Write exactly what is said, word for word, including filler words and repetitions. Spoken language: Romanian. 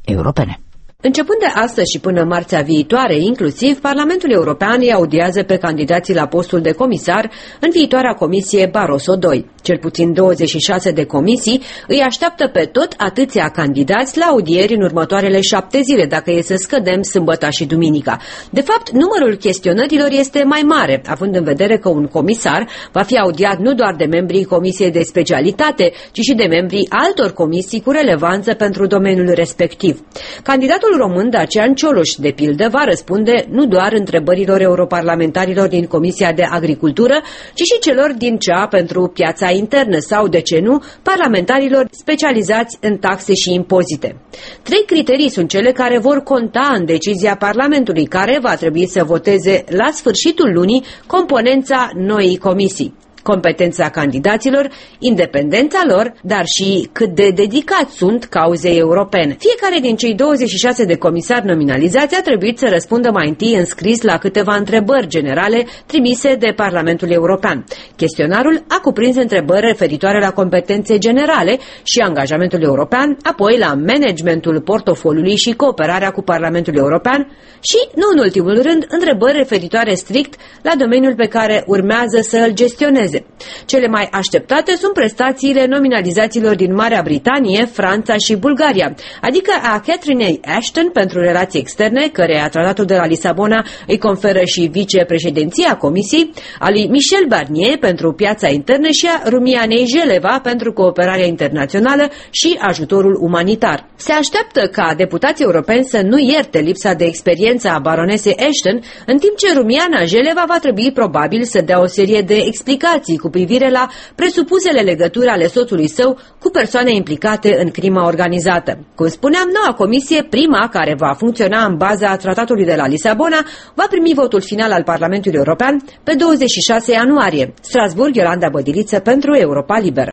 Europene. Începând de astăzi și până marțea viitoare, inclusiv, Parlamentul European îi audiază pe candidații la postul de comisar în viitoarea comisie Barroso doi. Cel puțin douăzeci și șase de comisii îi așteaptă pe tot atâția candidați la audieri în următoarele șapte zile, dacă e să scădem sâmbăta și duminica. De fapt, numărul chestionărilor este mai mare, având în vedere că un comisar va fi audiat nu doar de membrii comisiei de specialitate, ci și de membrii altor comisii cu relevanță pentru domeniul respectiv. Candidatul român Dacian Cioloș, de pildă, va răspunde nu doar întrebărilor europarlamentarilor din Comisia de Agricultură, ci și celor din cea pentru piața internă sau, de ce nu, parlamentarilor specializați în taxe și impozite. Trei criterii sunt cele care vor conta în decizia Parlamentului, care va trebui să voteze la sfârșitul lunii componența noii comisii: competența candidaților, independența lor, dar și cât de dedicați sunt cauzei europene. Fiecare din cei douăzeci și șase de comisari nominalizați a trebuit să răspundă mai întâi în scris la câteva întrebări generale trimise de Parlamentul European. Chestionarul a cuprins întrebări referitoare la competențe generale și angajamentul european, apoi la managementul portofoliului și cooperarea cu Parlamentul European și, nu în ultimul rând, întrebări referitoare strict la domeniul pe care urmează să îl gestioneze. Cele mai așteptate sunt prestațiile nominalizaților din Marea Britanie, Franța și Bulgaria, adică a Catherine Ashton pentru relații externe, căreia tratatul de la Lisabona îi conferă și vicepreședinția Comisiei, a lui Michel Barnier pentru piața internă și a Rumianei Jeleva pentru cooperarea internațională și ajutorul umanitar. Se așteaptă ca deputații europeni să nu ierte lipsa de experiență a baronesei Ashton, în timp ce Rumiana Jeleva va trebui probabil să dea o serie de explicații cu privire la presupusele legături ale soțului său cu persoane implicate în crima organizată. Cum spuneam, noua comisie, prima care va funcționa în baza tratatului de la Lisabona, va primi votul final al Parlamentului European pe douăzeci și șase ianuarie. Strasbourg, Iolanda Bădiliță pentru Europa Liberă.